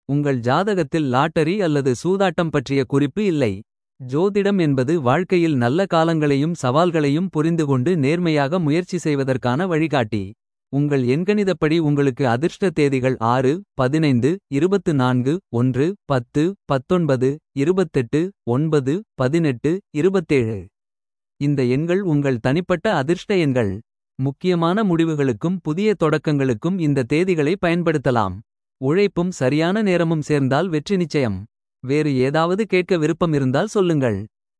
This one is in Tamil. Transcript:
உங்கள் ஜாதகத்தில் லாட்டரி அல்லது சூதாட்டம் பற்றிய குறிப்பு இல்லை. ஜோதிடம் என்பது வாழ்க்கையில் நல்ல காலங்களையும் சவால்களையும் புரிந்துகொண்டு நேர்மையாக முயற்சி செய்வதற்கான வழிகாட்டி. உங்கள் எண்கணிதப்படி உங்களுக்கு அதிர்ஷ்ட தேதிகள் 6, 15, 24, 1, 10, 19, 28, 9, 18, 27. இந்த எண்கள் உங்கள் தனிப்பட்ட அதிர்ஷ்ட எண்கள். முக்கியமான முடிவுகளுக்கும் புதிய தொடக்கங்களுக்கும் இந்த தேதிகளை பயன்படுத்தலாம். உழைப்பும் சரியான நேரமும் சேர்ந்தால் வெற்றி நிச்சயம். வேறு ஏதாவது கேட்க விருப்பம் இருந்தால் சொல்லுங்கள்.